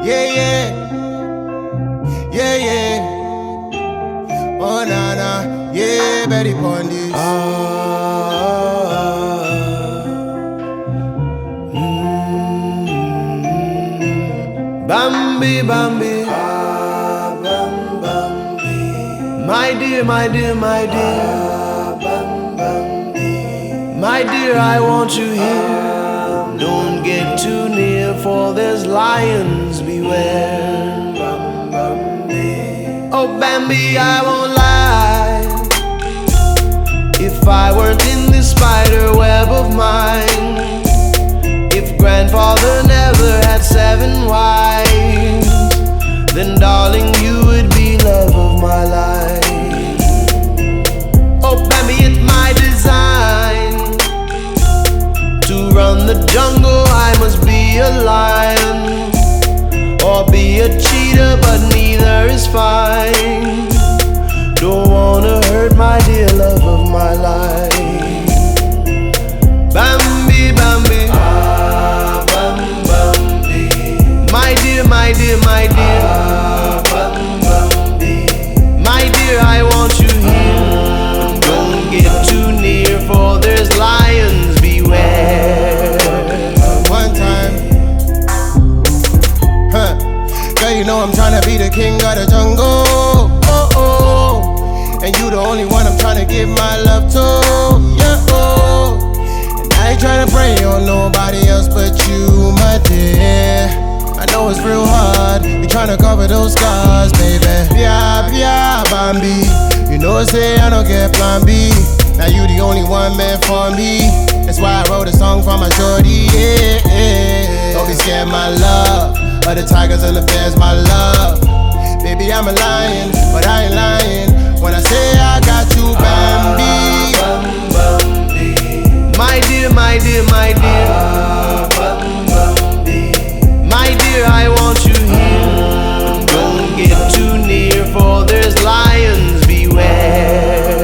Yeah, yeah. Yeah, yeah. Oh, nah, nah. Yeah, Betty Pondis. Bambi, Bambi. My dear, my dear, my dear. My dear, I want you here. Don't get too near, for there's lions beware. Oh, Bambi, I won't lie. If I weren't in this spider web of mine, if grandfather never had 7 wives, then darling, you would be love of my life. Oh, Bambi, it's my design to run the jungle. I must be a lion or be a cheetah, but neither is fine. Don't wanna hurt my dear love of my life. Bambi, Bambi. Bambi. My dear, my dear, my dear. Bambi. My dear, I want you here. Don't get too near, for there's lions beware. One time. Girl, you know I'm tryna be the king of the jungle. Oh, oh. And you the only one I'm tryna give my love to. Yeah, oh. And I ain't tryna pray on nobody else but you, my dear. I know it's real hard, you tryna cover those scars, baby. Yeah, yeah, Bambi. You know I say I don't get plan B. Now you the only one meant for me. That's why I wrote a song for my shorty, yeah, yeah. Don't be scared, my love, of the tigers and the bears, my love. Baby, I'm a lion, but I ain't lying when I say I got you, Bambi. My dear, my dear, my dear. My dear, I want you here. Don't get too near, for there's lions beware.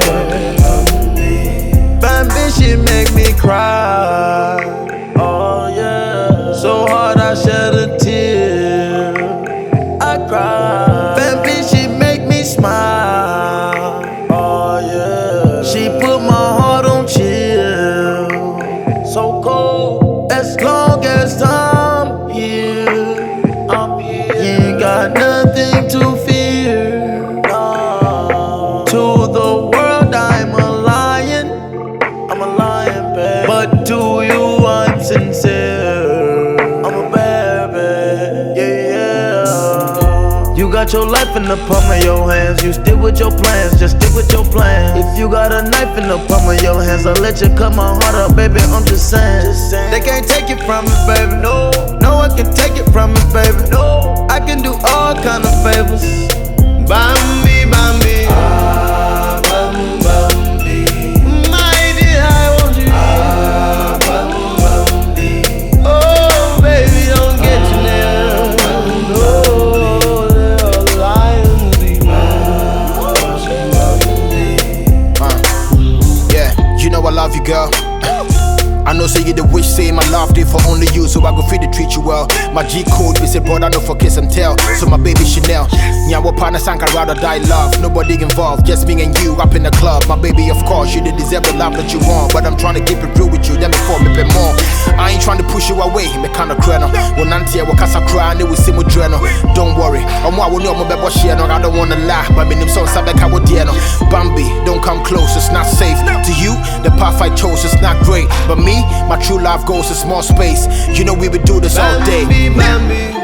Bambi, she make me cry. Oh yeah, so hard I shed a tear. I cry. Bambi, she make me smile. Oh yeah, she put my heart on chill. So cold, as long as I'm here, I'm here. You ain't got nothing to fear. No. To the world, I'm a lion. I'm a lion, babe. But to you, I'm sincere. I'm a baby, yeah. You got your life in the palm of your hands. You stick with your plans, just stick with your plans. If you got a knife in the palm of your hands, I'll let you cut my heart up, baby. I'm just saying. They can't take it from me, baby. No, no one can take it from me, baby. No, I can do all kind of favors. Bambi, Bambi. Bambi. My dear, I want you. Bambi. Oh, baby, don't get you there. No, there are lions Yeah, you know I love you, girl. I know say you the wish, say my love day for only you, so I go free to treat you well. My G code, we say brother, no for kiss and tell. So my baby Chanel, Nyawo partner sank, I'd rather die love. Nobody involved, just me and you up in the club. My baby, of course, you did deserve the love that you want, but I'm trying to keep it real with you, then before me pay more. I ain't trying to push you away, me kinda crano. When Nantia will cast a cry, and they will see me dreno. Don't worry, I'm what I will know my baby share, no, I don't wanna lie, but me name son Sabek I would no. Bambi, don't come close, it's not safe. To you, the path I chose is not great, but me, my true love goes to small space. You know we would do this all day. Bambi, Bambi.